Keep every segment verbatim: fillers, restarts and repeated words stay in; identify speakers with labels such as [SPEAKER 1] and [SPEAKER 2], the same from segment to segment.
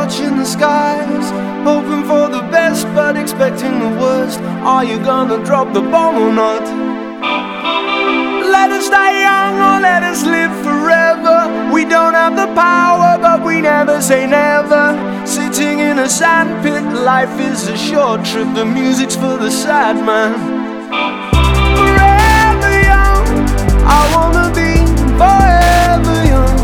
[SPEAKER 1] watching the skies, hoping for the best but expecting the worst. Are you gonna drop the bomb or not? Let us die young or let us live forever. We don't have the power but we never say never. Sitting in a sandpit, life is a short trip. The music's for the sad man. Forever young, I wanna be forever young.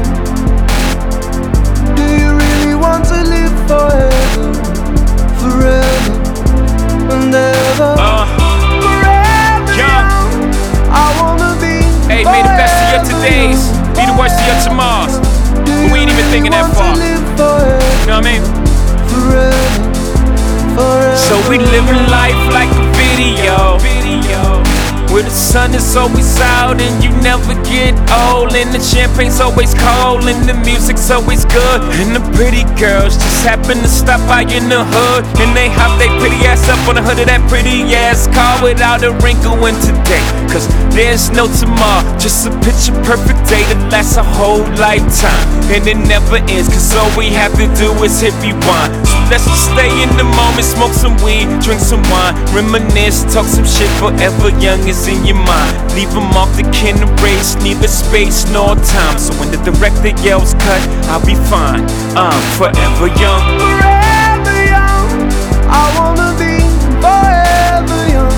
[SPEAKER 1] Do you really want to live forever? Forever and ever.
[SPEAKER 2] uh,
[SPEAKER 1] Forever young, I wanna be.
[SPEAKER 2] Hey, may the best of your todays be the worst of your tomorrows. But we ain't even thinking that far. You know what I mean?
[SPEAKER 1] Forever, forever.
[SPEAKER 2] So we living life like a video, where the sun is always out and you never get old, and the champagne's always cold and the music's always good, and the pretty girls just happen to stop by in the hood, and they hop they pretty ass up on the hood of that pretty ass car without a wrinkle in today. Cause there's no tomorrow, just a picture perfect day that lasts a whole lifetime, and it never ends, cause all we have to do is hit rewind. So let's just stay in the moment, smoke some weed, drink some wine, reminisce, talk some shit. Forever young is in your mind. Leave them off the can erase, neither space nor time. So when the director yells cut, I'll be fine. I'm forever young.
[SPEAKER 1] Forever young, I wanna be forever young.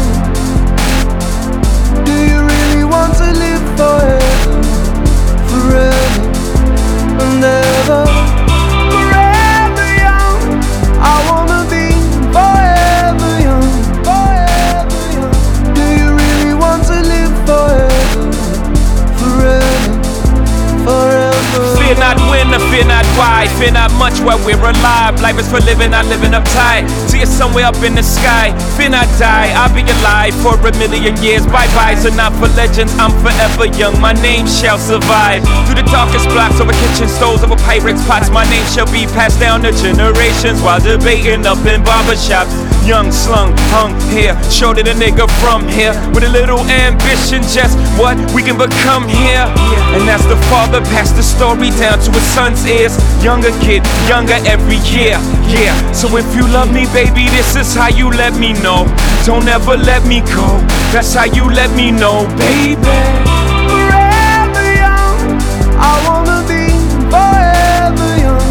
[SPEAKER 1] Do you really want to live forever? Forever and ever. Forever young, I wanna be forever young. Forever young. Do you really want to live forever? Forever, forever.
[SPEAKER 2] Fear not when or fear not why, fear not much while we're alive. Life is for living, not living uptight. See it somewhere up in the sky. Fear not die, I'll be alive for a million years. Bye-byes are not for legends, I'm forever young. My name shall survive. Through the darkest blocks, over kitchen stoves, over Pyrex pots, my name shall be passed down to generations while debating up in barbershops. Young, slung, hung here, showed it a nigga from here with a little ambition, just what we can become here. And as the father passed the story down to his son's ears, younger kid, younger every year, yeah. So if you love me, baby, this is how you let me know. Don't ever let me go, that's how you let me know, baby.
[SPEAKER 1] Forever young, I wanna be forever young.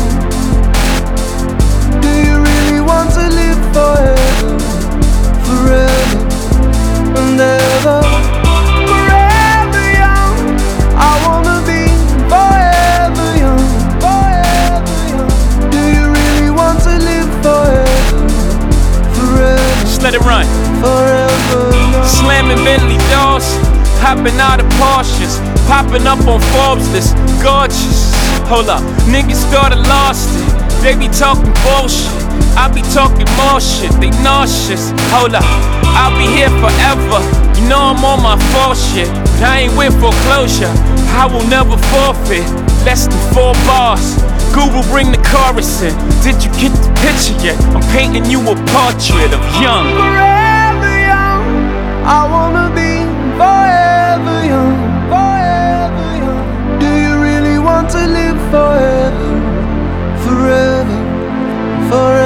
[SPEAKER 1] Do you really want to live forever? Forever and ever. Forever young, I wanna be forever young. Forever young. Do you really want to live forever? Forever.
[SPEAKER 2] Just let it run.
[SPEAKER 1] Forever young.
[SPEAKER 2] Slamming Bentley doors, hopping out of Porsches, popping up on Forbes list, gorgeous. Hold up, niggas started lost it. They be talking bullshit, I be talking more shit. They nauseous. Hold up, I'll be here forever. You know I'm on my full shit, but I ain't with foreclosure. I will never forfeit. Less than four bars. Google, bring the chorus in. Did you get the picture yet? I'm painting you a portrait of young.
[SPEAKER 1] Forever young, I wanna be forever young. Forever young. Do you really want to live forever? Forever, forever.